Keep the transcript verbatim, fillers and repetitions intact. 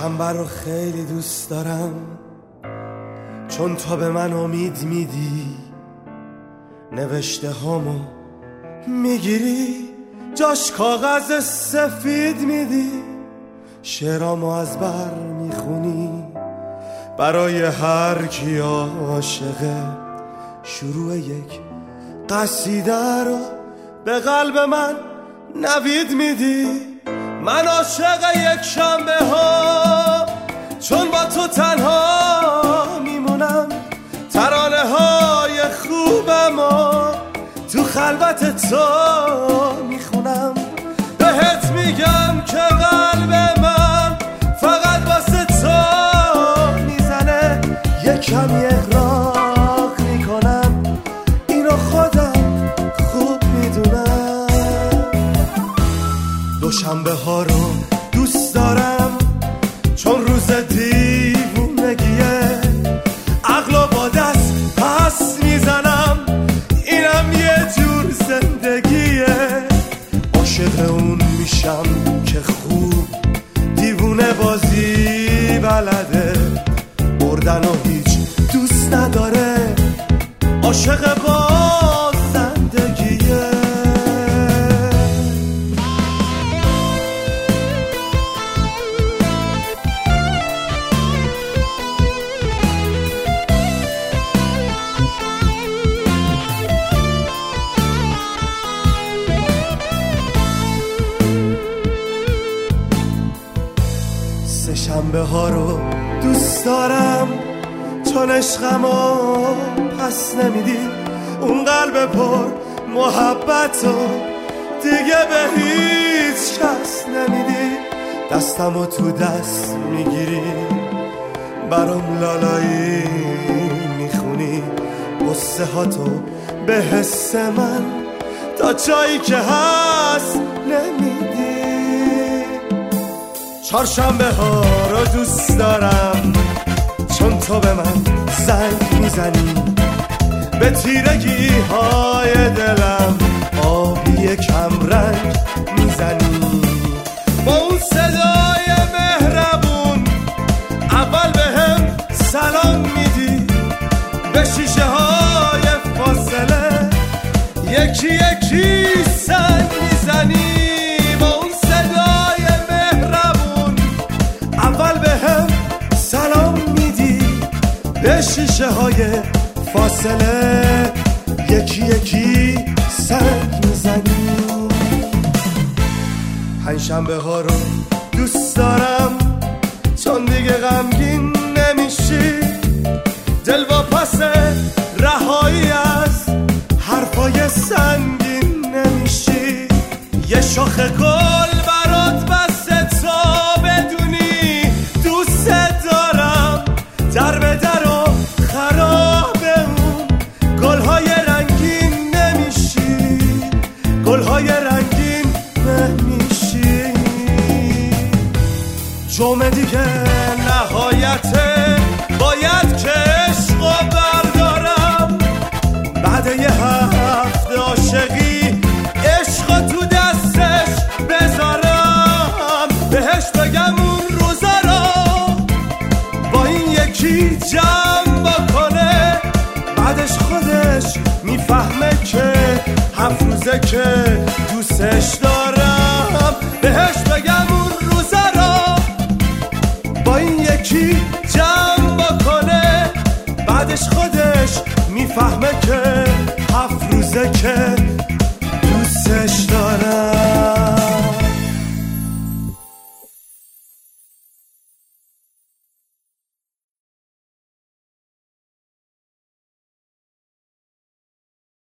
شنبه رو خیلی دوست دارم، چون تو به من امید میدی، نوشته هامو میگیری، جاش کاغذ سفید میدی، شعرامو از بر میخونی، برای هر کی عاشقه شروع یک قصیده رو به قلب من نوید میدی. من عاشق یک شنبه ها، چون با تو تنها میمونم، ترانه های خوبمو تو خلوت تو میخونم، بهت میگم که قلب من فقط واسه تو میزنه، یک کمی اغراق میکنم، اینو خودم خوب میدونم. دوشنبه ها رو دوست دارم، چون روز دیوونگیه، عقلو با دست پس میزنم، اینم یه جور زندگیه. عاشق اون میشم که خوب دیوونه بازی بلده، بردن و هیچ دوست نداره، عاشق با زندگیه. سه شنبه ها رو دوست دارم، چون عشقمو پس نمیدی، اون قلب پر محبتو دیگه به هیچ کس نمیدی، دستمو تو دست میگیری، برام لالایی میخونی، قصه هاتو به حس من تا جایی که هست نمیدی. چهارشنبه ها رو دوست دارم، چون تو به من زنگ میزنی، به تیرگی های دلم آبی کم رنگ میزنی، با اون صدای مهربون اول به هم سلام میدی، به شیشه های فاصله یکی یکی سنگ میزنی، با اون صدای مهربون اول به هم سلام میدی، به شیشه های فاصله یکی یکی سنگ میزنی. پنجشنبه ها رو دوست دارم، چون دیگه غمگین نمیشی، دل واپس رهایی از حرفای سنگین نمیشی، یه شاخ گل برات بسته تا بدونی دوست دارم، در به در و خراب اون گلهای رنگین نمیشی، گلهای رنگین نمیشی. جمعه دیگه نهایته، باید که عشقو بردارم، بعد یه هفته عاشقی عشقو تو دستش بذارم، بهش بگم اون روزا رو با این یکی جمع بکنه، بعدش خودش میفهمه که هفت روزه که دوستش دارم، بهش بگم اون روزا رو با این یکی جمع بکنه، بعدش خودش میفهمه که هفت روزه که دوستش دارم.